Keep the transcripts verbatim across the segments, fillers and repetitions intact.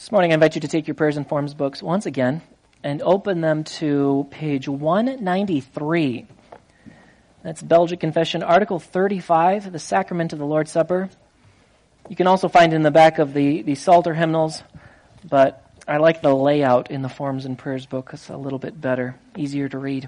This morning I invite you to take your prayers and forms books once again and open them to page one ninety-three. That's Belgic Confession, Article thirty-five, the Sacrament of the Lord's Supper. You can also find it in the back of the, the Psalter hymnals, but I like the layout in the Forms and Prayers book. It's a little bit better, easier to read.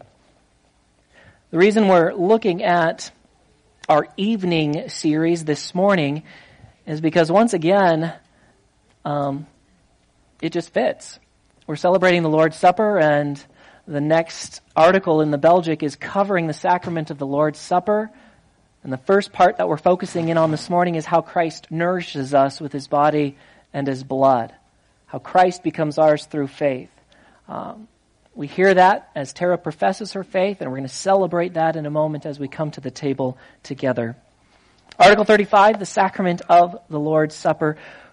The reason we're looking at our evening series this morning is because once again, um, it just fits. We're celebrating the Lord's Supper, and the next article in the Belgic is covering the sacrament of the Lord's Supper. And the first part that we're focusing in on this morning is how Christ nourishes us with his body and his blood. How Christ becomes ours through faith. Um, we hear that as Tara professes her faith, and we're going to celebrate that in a moment as we come to the table together. Article thirty-five, the sacrament of the Lord's Supper.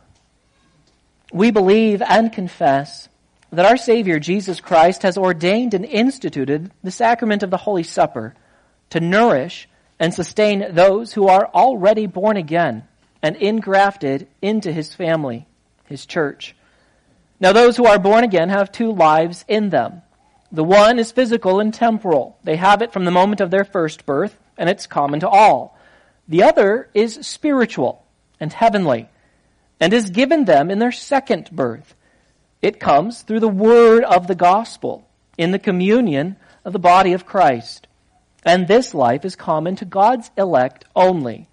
We believe and confess that our Savior, Jesus Christ, has ordained and instituted the sacrament of the Holy Supper to nourish and sustain those who are already born again and ingrafted into his family, his church. Now, those who are born again have two lives in them. The one is physical and temporal. They have it from the moment of their first birth, and it's common to all. The other is spiritual and heavenly, and is given them in their second birth. It comes through the word of the gospel, in the communion of the body of Christ. And this life is common to God's elect only.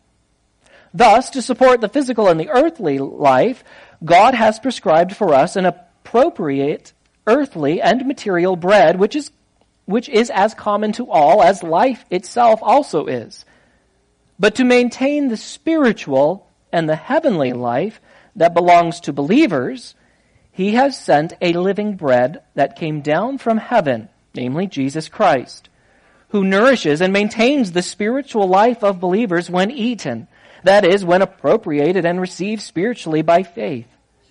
Thus, to support the physical and the earthly life, God has prescribed for us an appropriate earthly and material bread, which is, which is as common to all as life itself also is. But to maintain the spiritual and the heavenly life that belongs to believers, he has sent a living bread that came down from heaven, namely Jesus Christ, who nourishes and maintains the spiritual life of believers when eaten, that is, when appropriated and received spiritually by faith.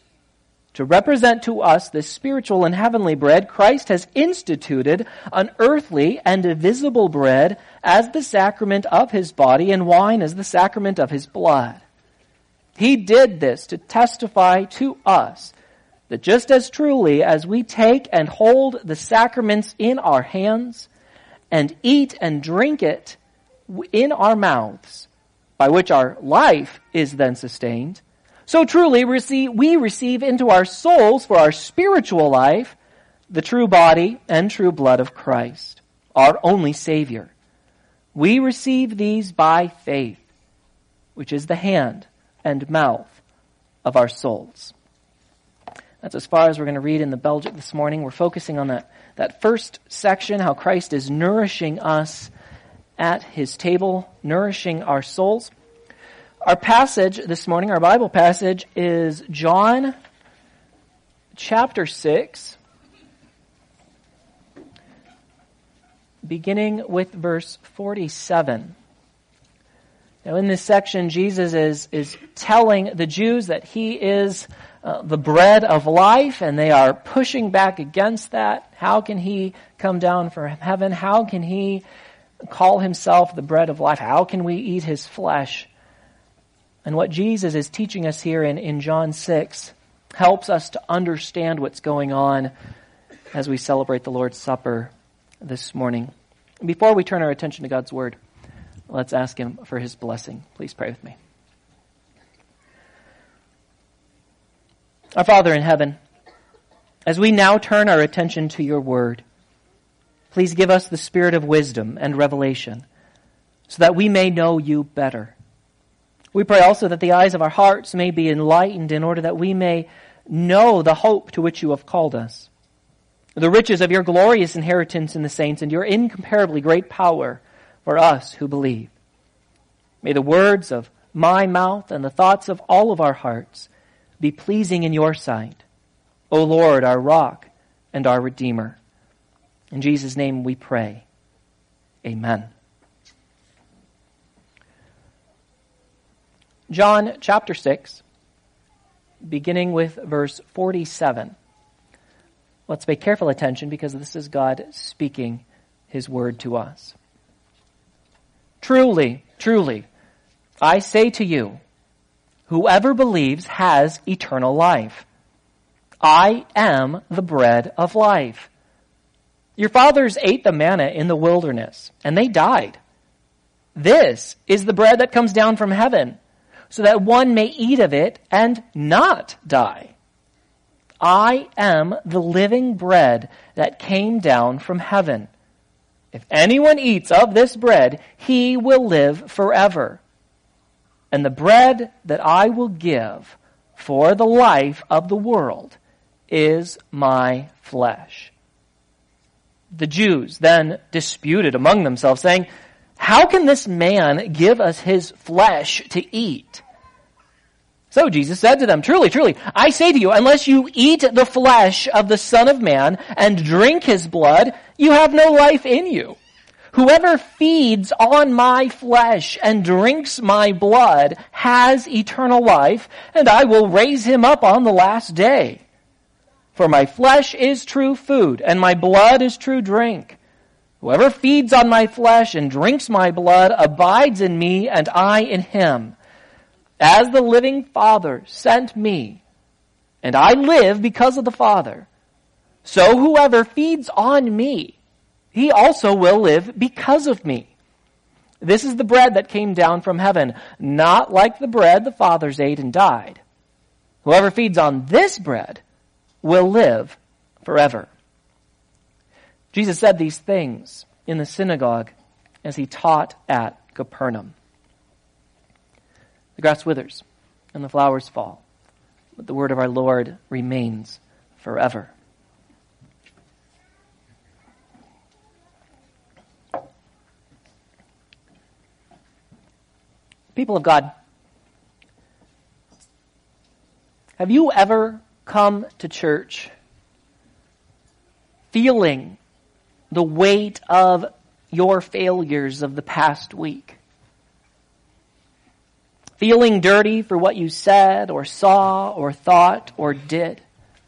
To represent to us this spiritual and heavenly bread, Christ has instituted an earthly and visible bread as the sacrament of his body and wine as the sacrament of his blood. He did this to testify to us that just as truly as we take and hold the sacraments in our hands and eat and drink it in our mouths, by which our life is then sustained, so truly receive, we receive into our souls for our spiritual life the true body and true blood of Christ, our only Savior. We receive these by faith, which is the hand and mouth of our souls. That's as far as we're going to read in the Belgic this morning. We're focusing on that, that first section, how Christ is nourishing us at his table, nourishing our souls. Our passage this morning, our Bible passage, is John chapter six, beginning with verse forty-seven. Now in this section, Jesus is, is telling the Jews that he is uh, the bread of life, and they are pushing back against that. How can he come down from heaven? How can he call himself the bread of life? How can we eat his flesh? And what Jesus is teaching us here in, in John six helps us to understand what's going on as we celebrate the Lord's Supper this morning. Before we turn our attention to God's Word, let's ask him for his blessing. Please pray with me. Our Father in heaven, as we now turn our attention to your Word, please give us the spirit of wisdom and revelation so that we may know you better. We pray also that the eyes of our hearts may be enlightened in order that we may know the hope to which you have called us, the riches of your glorious inheritance in the saints and your incomparably great power for us who believe. May the words of my mouth and the thoughts of all of our hearts be pleasing in your sight, O Lord, our rock and our Redeemer. In Jesus' name we pray. Amen. John chapter six, beginning with verse forty-seven. Let's pay careful attention because this is God speaking his word to us. Truly, truly, I say to you, whoever believes has eternal life. I am the bread of life. Your fathers ate the manna in the wilderness, and they died. This is the bread that comes down from heaven, so that one may eat of it and not die. I am the living bread that came down from heaven. If anyone eats of this bread, he will live forever. And the bread that I will give for the life of the world is my flesh. The Jews then disputed among themselves, saying, how can this man give us his flesh to eat? So Jesus said to them, truly, truly, I say to you, unless you eat the flesh of the Son of Man and drink his blood, you have no life in you. Whoever feeds on my flesh and drinks my blood has eternal life, and I will raise him up on the last day. For my flesh is true food, and my blood is true drink. Whoever feeds on my flesh and drinks my blood abides in me, and I in him. As the living Father sent me, and I live because of the Father, so whoever feeds on me, he also will live because of me. This is the bread that came down from heaven, not like the bread the fathers ate and died. Whoever feeds on this bread will live forever. Jesus said these things in the synagogue as he taught at Capernaum. The grass withers and the flowers fall, but the word of our Lord remains forever. People of God, have you ever come to church feeling the weight of your failures of the past week? Feeling dirty for what you said or saw or thought or did?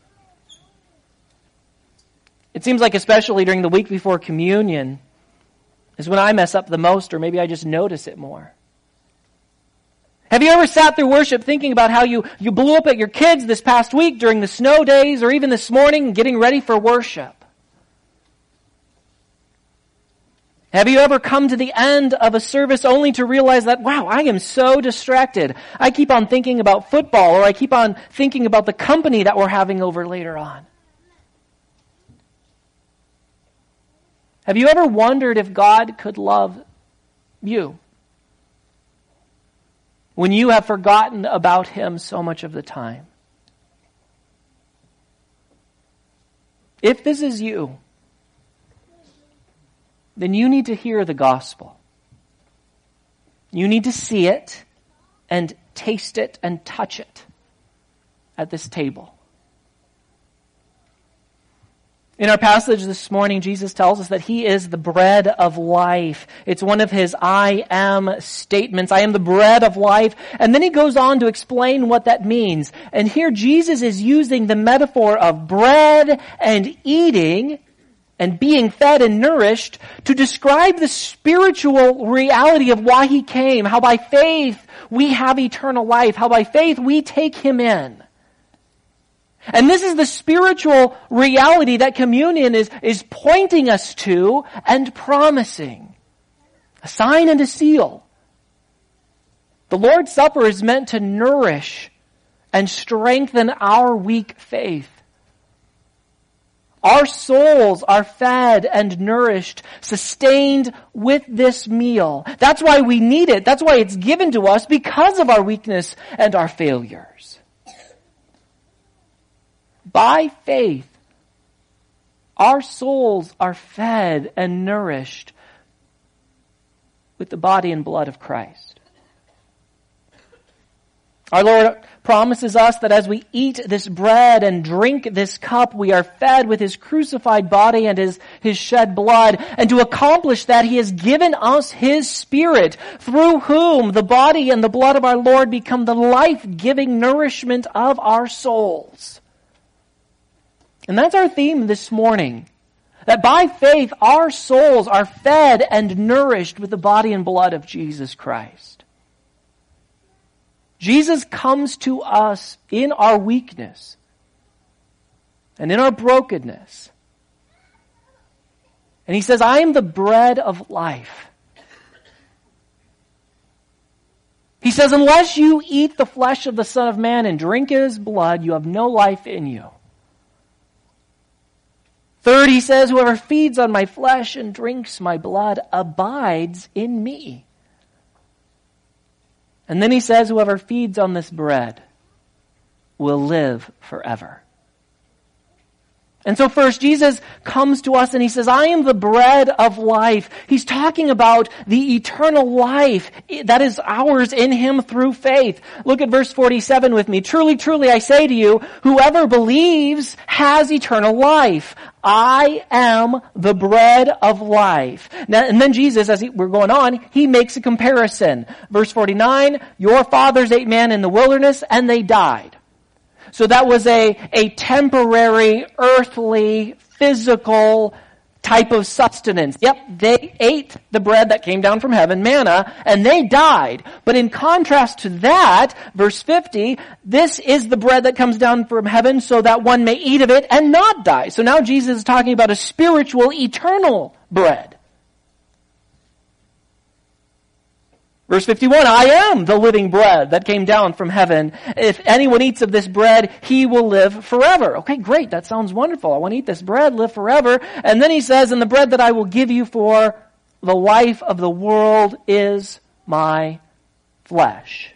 It seems like especially during the week before communion is when I mess up the most, or maybe I just notice it more. Have you ever sat through worship thinking about how you, you blew up at your kids this past week during the snow days or even this morning getting ready for worship? Have you ever come to the end of a service only to realize that, wow, I am so distracted. I keep on thinking about football, or I keep on thinking about the company that we're having over later on? Have you ever wondered if God could love you when you have forgotten about him so much of the time? If this is you, then you need to hear the gospel. You need to see it and taste it and touch it at this table. In our passage this morning, Jesus tells us that he is the bread of life. It's one of his I am statements. I am the bread of life. And then he goes on to explain what that means. And here Jesus is using the metaphor of bread and eating and being fed and nourished to describe the spiritual reality of why he came, how by faith we have eternal life, how by faith we take him in. And this is the spiritual reality that communion is, is pointing us to and promising. A sign and a seal. The Lord's Supper is meant to nourish and strengthen our weak faith. Our souls are fed and nourished, sustained with this meal. That's why we need it. That's why it's given to us, because of our weakness and our failures. By faith, our souls are fed and nourished with the body and blood of Christ. Our Lord promises us that as we eat this bread and drink this cup, we are fed with his crucified body and his, his shed blood. And to accomplish that, he has given us his Spirit, through whom the body and the blood of our Lord become the life-giving nourishment of our souls. And that's our theme this morning. That by faith, our souls are fed and nourished with the body and blood of Jesus Christ. Jesus comes to us in our weakness and in our brokenness. And he says, I am the bread of life. He says, unless you eat the flesh of the Son of Man and drink his blood, you have no life in you. Third, he says, whoever feeds on my flesh and drinks my blood abides in me. And then he says, whoever feeds on this bread will live forever. And so first, Jesus comes to us and he says, I am the bread of life. He's talking about the eternal life that is ours in him through faith. Look at verse forty-seven with me. Truly, truly, I say to you, whoever believes has eternal life. I am the bread of life. Now, and then Jesus, as he, we're going on, he makes a comparison. Verse forty-nine, your fathers ate manna in the wilderness and they died. So that was a, a temporary, earthly, physical type of sustenance. Yep, they ate the bread that came down from heaven, manna, and they died. But in contrast to that, verse fifty, this is the bread that comes down from heaven so that one may eat of it and not die. So now Jesus is talking about a spiritual, eternal bread. Verse fifty-one, I am the living bread that came down from heaven. If anyone eats of this bread, he will live forever. Okay, great. That sounds wonderful. I want to eat this bread, live forever. And then he says, and the bread that I will give you for the life of the world is my flesh.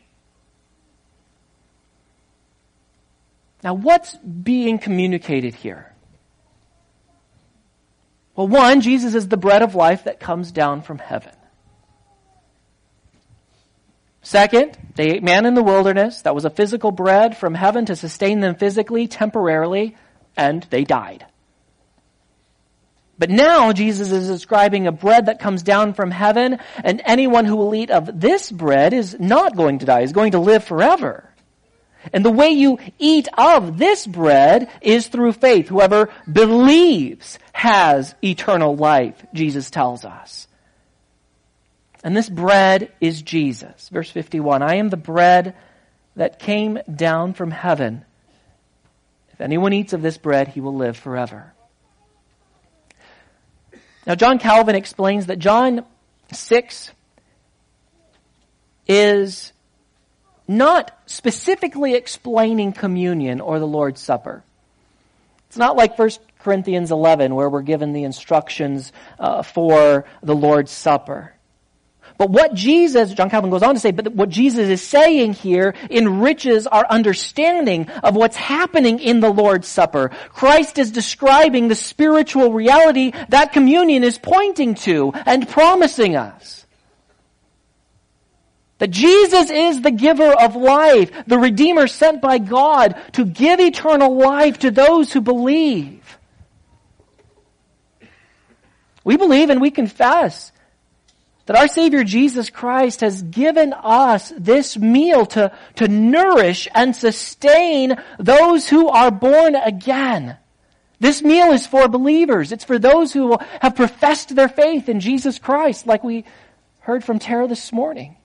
Now, what's being communicated here? Well, one, Jesus is the bread of life that comes down from heaven. Second, they ate manna in the wilderness. That was a physical bread from heaven to sustain them physically, temporarily, and they died. But now Jesus is describing a bread that comes down from heaven, and anyone who will eat of this bread is not going to die, is going to live forever. And the way you eat of this bread is through faith. Whoever believes has eternal life, Jesus tells us. And this bread is Jesus. Verse fifty-one, I am the bread that came down from heaven. If anyone eats of this bread, he will live forever. Now, John Calvin explains that John six is not specifically explaining communion or the Lord's Supper. It's not like First Corinthians eleven where we're given the instructions uh, for the Lord's Supper. But what Jesus, John Calvin goes on to say, but what Jesus is saying here enriches our understanding of what's happening in the Lord's Supper. Christ is describing the spiritual reality that communion is pointing to and promising us. That Jesus is the giver of life, the Redeemer sent by God to give eternal life to those who believe. We believe and we confess that our Savior Jesus Christ has given us this meal to, to nourish and sustain those who are born again. This meal is for believers. It's for those who have professed their faith in Jesus Christ, like we heard from Tara this morning.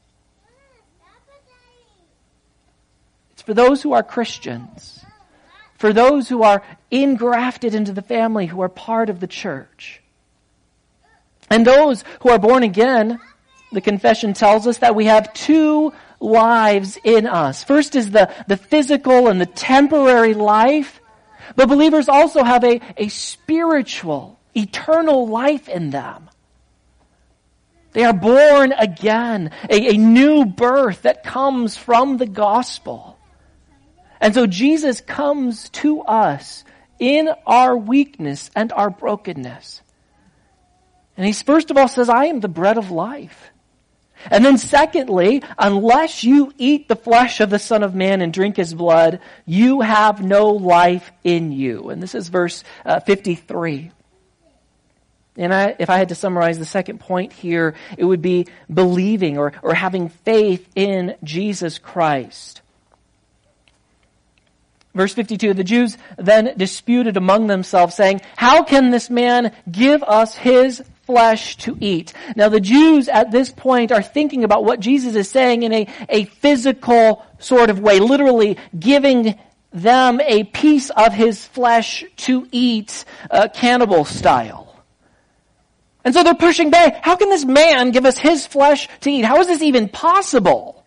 It's for those who are Christians, for those who are engrafted into the family, who are part of the church. And those who are born again, the confession tells us that we have two lives in us. First is the, the physical and the temporary life, but believers also have a, a spiritual, eternal life in them. They are born again, a, a new birth that comes from the gospel. And so Jesus comes to us in our weakness and our brokenness. And he first of all says, I am the bread of life. And then secondly, unless you eat the flesh of the Son of Man and drink his blood, you have no life in you. And this is verse uh, fifty-three. And I, if I had to summarize the second point here, it would be believing or, or having faith in Jesus Christ. Verse fifty-two, the Jews then disputed among themselves, saying, how can this man give us his flesh to eat? Now the Jews at this point are thinking about what Jesus is saying in a, a physical sort of way, literally giving them a piece of his flesh to eat, uh, cannibal style. And so they're pushing back. How can this man give us his flesh to eat? How is this even possible?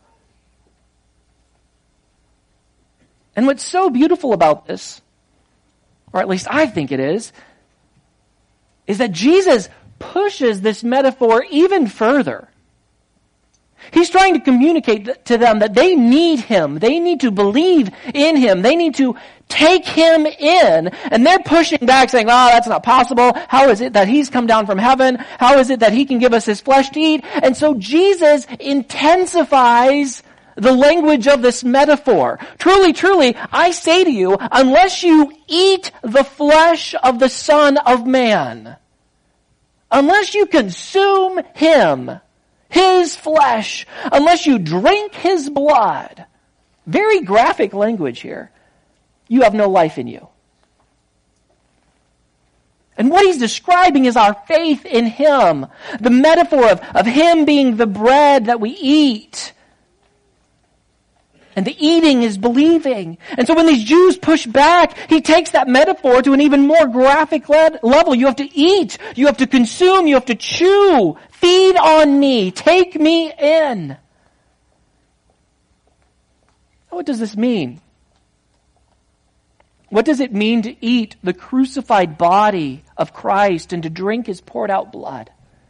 And what's so beautiful about this, or at least I think it is, is that Jesus pushes this metaphor even further. He's trying to communicate to them that they need him. They need to believe in him. They need to take him in. And they're pushing back saying, oh, that's not possible. How is it that he's come down from heaven? How is it that he can give us his flesh to eat? And so Jesus intensifies the language of this metaphor. Truly, truly, I say to you, unless you eat the flesh of the Son of Man, unless you consume him, his flesh, unless you drink his blood, very graphic language here, you have no life in you. And what he's describing is our faith in him, the metaphor of, of him being the bread that we eat. And the eating is believing. And so when these Jews push back, he takes that metaphor to an even more graphic le- level. You have to eat. You have to consume. You have to chew. Feed on me. Take me in. What does this mean? What does it mean to eat the crucified body of Christ and to drink his poured out blood?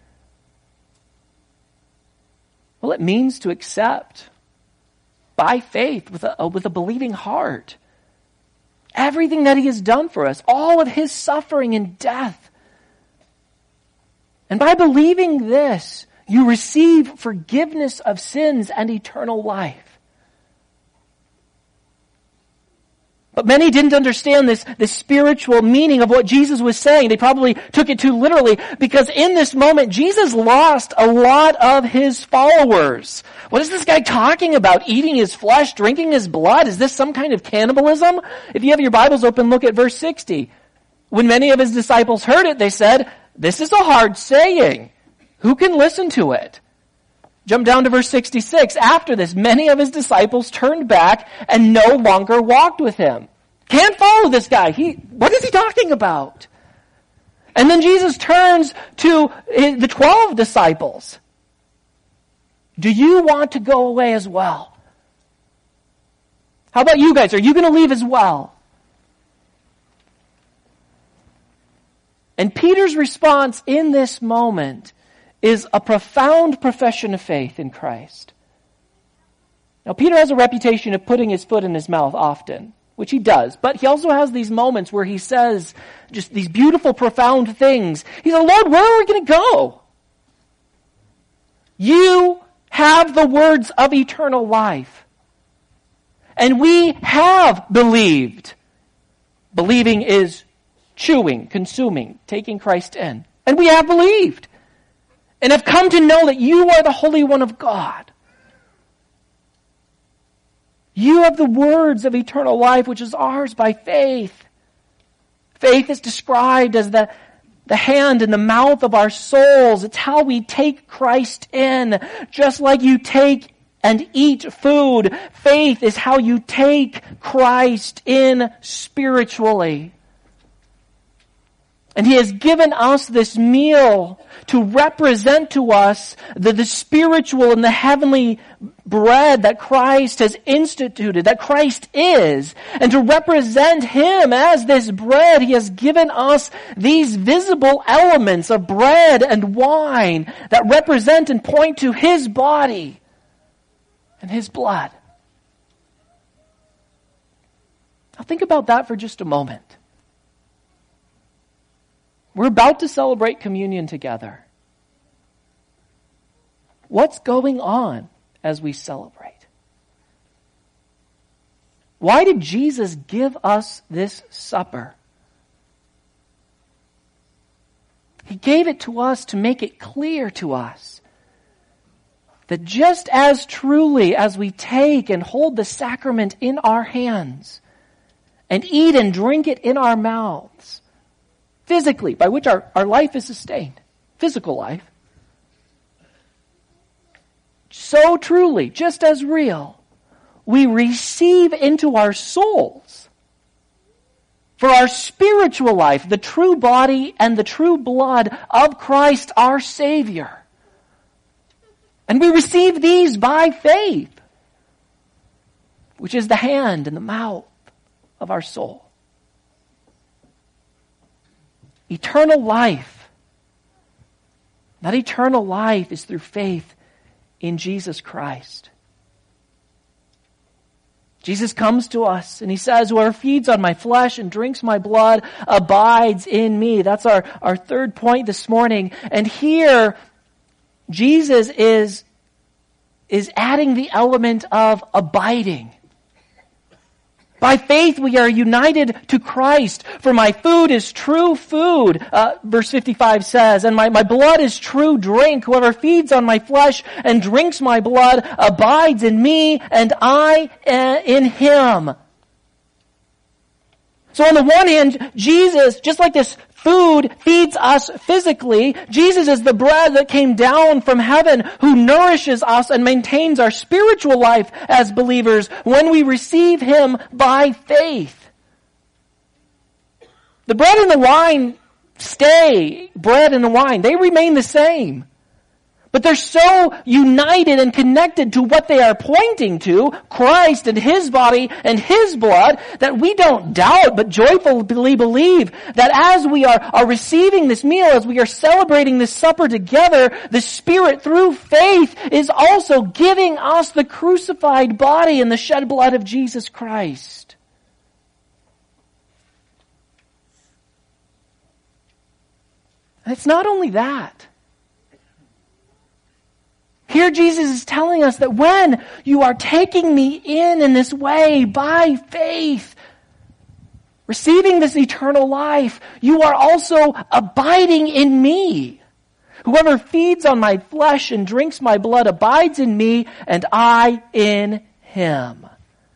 Well, it means to accept by faith, with a, with a believing heart, everything that he has done for us, all of his suffering and death. And by believing this, you receive forgiveness of sins and eternal life. But many didn't understand this, this spiritual meaning of what Jesus was saying. They probably took it too literally, because in this moment, Jesus lost a lot of his followers. What is this guy talking about? Eating his flesh, drinking his blood? Is this some kind of cannibalism? If you have your Bibles open, look at verse sixty. When many of his disciples heard it, they said, "This is a hard saying. Who can listen to it?" Jump down to verse sixty-six. After this, many of his disciples turned back and no longer walked with him. Can't follow this guy. He, what is he talking about? And then Jesus turns to the twelve disciples. Do you want to go away as well? How about you guys? Are you going to leave as well? And Peter's response in this moment is a profound profession of faith in Christ. Now, Peter has a reputation of putting his foot in his mouth often, which he does, but he also has these moments where he says just these beautiful, profound things. He said, Lord, where are we going to go? You have the words of eternal life. And we have believed. Believing is chewing, consuming, taking Christ in. And we have believed. And have come to know that you are the Holy One of God. You have the words of eternal life, which is ours by faith. Faith is described as the, the hand and the mouth of our souls. It's how we take Christ in. Just like you take and eat food, faith is how you take Christ in spiritually. And he has given us this meal to represent to us the, the spiritual and the heavenly bread that Christ has instituted, that Christ is. And to represent him as this bread, he has given us these visible elements of bread and wine that represent and point to his body and his blood. Now think about that for just a moment. We're about to celebrate communion together. What's going on as we celebrate? Why did Jesus give us this supper? He gave it to us to make it clear to us that just as truly as we take and hold the sacrament in our hands and eat and drink it in our mouths, physically, by which our, our life is sustained, physical life, so truly, just as real, we receive into our souls for our spiritual life, the true body and the true blood of Christ our Savior. And we receive these by faith, which is the hand and the mouth of our soul. Eternal life. That eternal life is through faith in Jesus Christ. Jesus comes to us and he says, whoever feeds on my flesh and drinks my blood abides in me. That's our, our third point this morning. And here, Jesus is, is adding the element of abiding. By faith we are united to Christ, for my food is true food, uh, verse fifty-five says, and my, my blood is true drink. Whoever feeds on my flesh and drinks my blood abides in me, and I uh, in him. So on the one hand, Jesus, just like this food feeds us physically, Jesus is the bread that came down from heaven who nourishes us and maintains our spiritual life as believers when we receive him by faith. The bread and the wine stay bread and the wine. They remain the same. But they're so united and connected to what they are pointing to, Christ and his body and his blood, that we don't doubt but joyfully believe that as we are, are receiving this meal, as we are celebrating this supper together, the Spirit through faith is also giving us the crucified body and the shed blood of Jesus Christ. And it's not only that. Here Jesus is telling us that when you are taking me in in this way by faith, receiving this eternal life, you are also abiding in me. Whoever feeds on my flesh and drinks my blood abides in me, and I in him.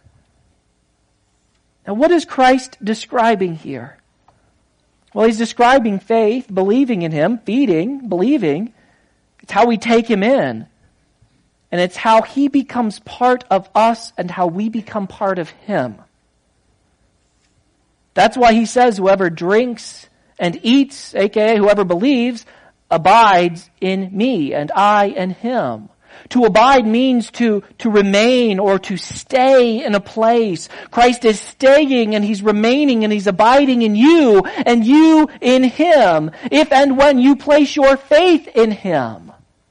Now what is Christ describing here? Well, he's describing faith, believing in him, feeding, believing. It's how we take him in. And it's how he becomes part of us and how we become part of him. That's why he says whoever drinks and eats, aka whoever believes, abides in me and I in him. To abide means to, to remain or to stay in a place. Christ is staying and he's remaining and he's abiding in you and you in him, if and when you place your faith in him.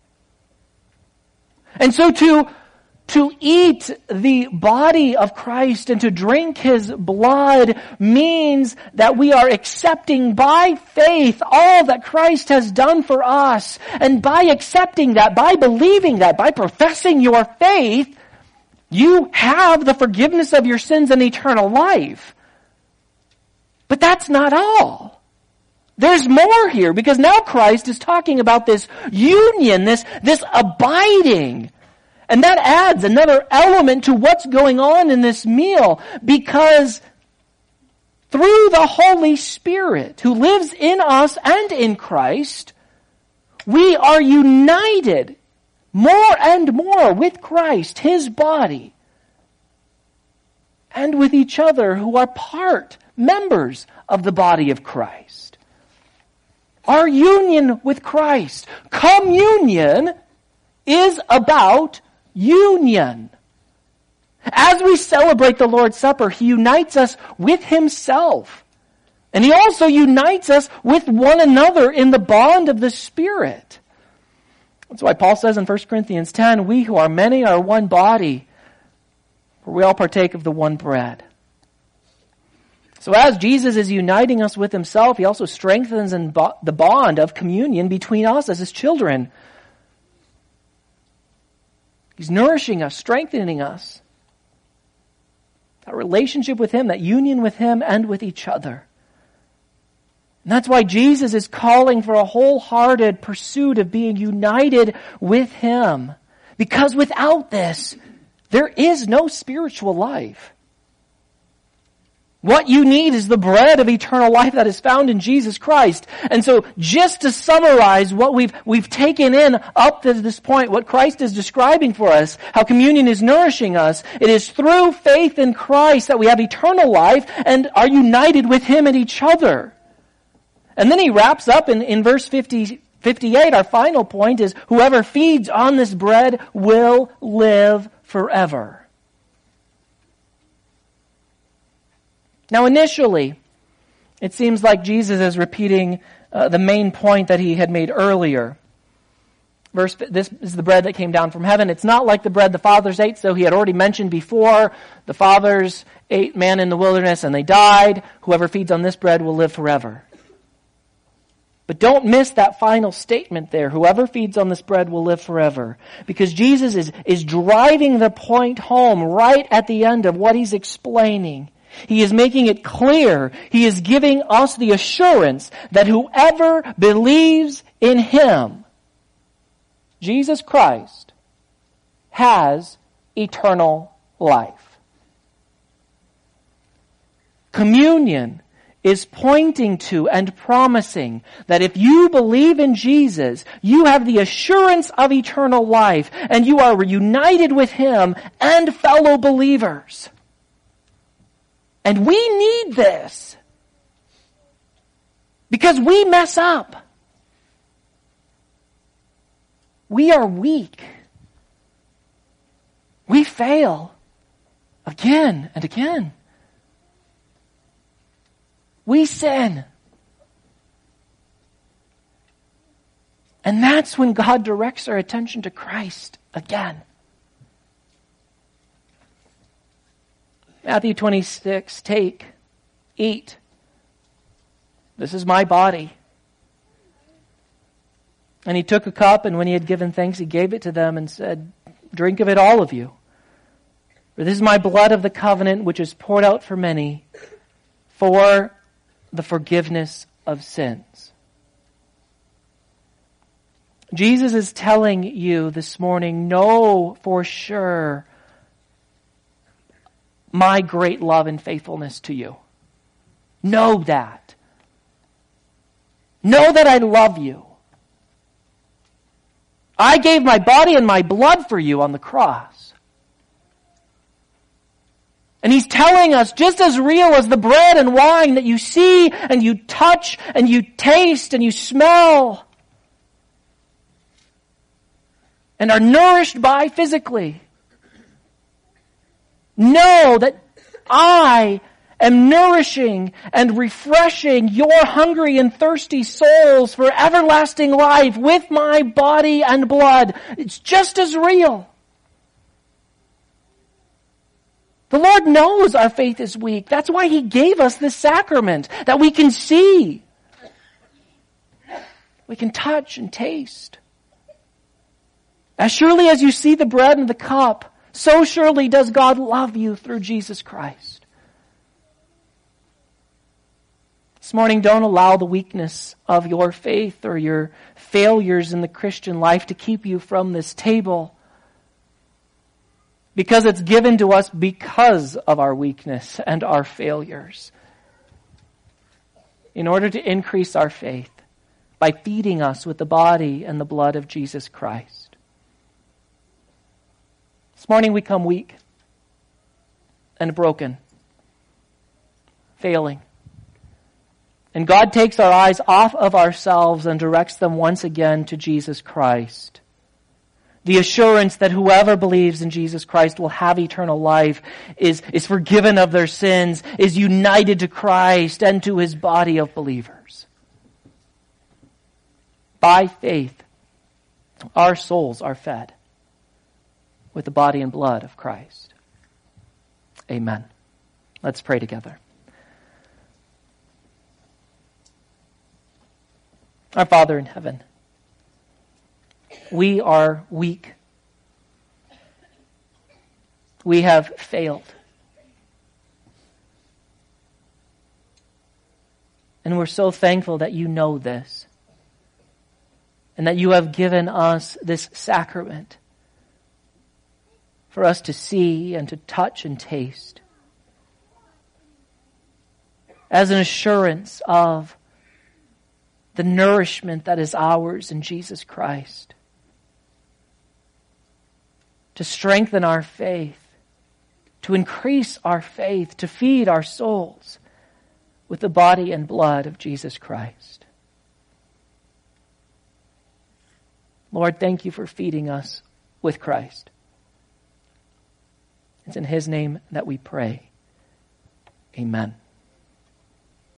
And so to, to eat the body of Christ and to drink his blood means that we are accepting by faith all that Christ has done for us. And by accepting that, by believing that, by professing your faith, you have the forgiveness of your sins and eternal life. But that's not all. There's more here, because now Christ is talking about this union, this, this abiding. And that adds another element to what's going on in this meal, because through the Holy Spirit who lives in us and in Christ, we are united more and more with Christ, his body, and with each other who are part, members of the body of Christ. Our union with Christ, communion, is about union. As we celebrate the Lord's Supper, he unites us with himself. And he also unites us with one another in the bond of the Spirit. That's why Paul says in First Corinthians ten, we who are many are one body, for we all partake of the one bread. So as Jesus is uniting us with himself, he also strengthens in bo- the bond of communion between us as his children. He's nourishing us, strengthening us. That relationship with him, that union with him and with each other. And that's why Jesus is calling for a wholehearted pursuit of being united with him. Because without this, there is no spiritual life. What you need is the bread of eternal life that is found in Jesus Christ. And so just to summarize what we've, we've taken in up to this point, what Christ is describing for us, how communion is nourishing us, it is through faith in Christ that we have eternal life and are united with Him and each other. And then he wraps up in, in verse fifty, fifty-eight, our final point is, whoever feeds on this bread will live forever. Now initially, it seems like Jesus is repeating uh, the main point that he had made earlier. Verse, this is the bread that came down from heaven. It's not like the bread the fathers ate, so he had already mentioned before, the fathers ate manna in the wilderness and they died. Whoever feeds on this bread will live forever. But don't miss that final statement there. Whoever feeds on this bread will live forever. Because Jesus is, is driving the point home right at the end of what he's explaining. He is making it clear. He is giving us the assurance that whoever believes in Him, Jesus Christ, has eternal life. Communion is pointing to and promising that if you believe in Jesus, you have the assurance of eternal life and you are united with Him and fellow believers. And we need this because we mess up. We are weak. We fail again and again. We sin. And that's when God directs our attention to Christ again. Matthew twenty-six, take, eat. This is my body. And he took a cup, and when he had given thanks, he gave it to them and said, drink of it, all of you. For this is my blood of the covenant, which is poured out for many for the forgiveness of sins. Jesus is telling you this morning, know for sure my great love and faithfulness to you. Know that. Know that I love you. I gave my body and my blood for you on the cross. And he's telling us, just as real as the bread and wine that you see and you touch and you taste and you smell and are nourished by physically, know that I am nourishing and refreshing your hungry and thirsty souls for everlasting life with my body and blood. It's just as real. The Lord knows our faith is weak. That's why He gave us this sacrament, that we can see. We can touch and taste. As surely as you see the bread and the cup, so surely does God love you through Jesus Christ. This morning, don't allow the weakness of your faith or your failures in the Christian life to keep you from this table. Because it's given to us because of our weakness and our failures. In order to increase our faith by feeding us with the body and the blood of Jesus Christ. This morning we come weak and broken, failing. And God takes our eyes off of ourselves and directs them once again to Jesus Christ. The assurance that whoever believes in Jesus Christ will have eternal life, is, is forgiven of their sins, is united to Christ and to His body of believers. By faith, our souls are fed with the body and blood of Christ. Amen. Let's pray together. Our Father in heaven, we are weak. We have failed. And we're so thankful that you know this. And that you have given us this sacrament for us to see and to touch and taste. as an assurance of the nourishment that is ours in Jesus Christ. To strengthen our faith, to increase our faith, to feed our souls with the body and blood of Jesus Christ. Lord, thank you for feeding us with Christ. It's in His name that we pray. Amen.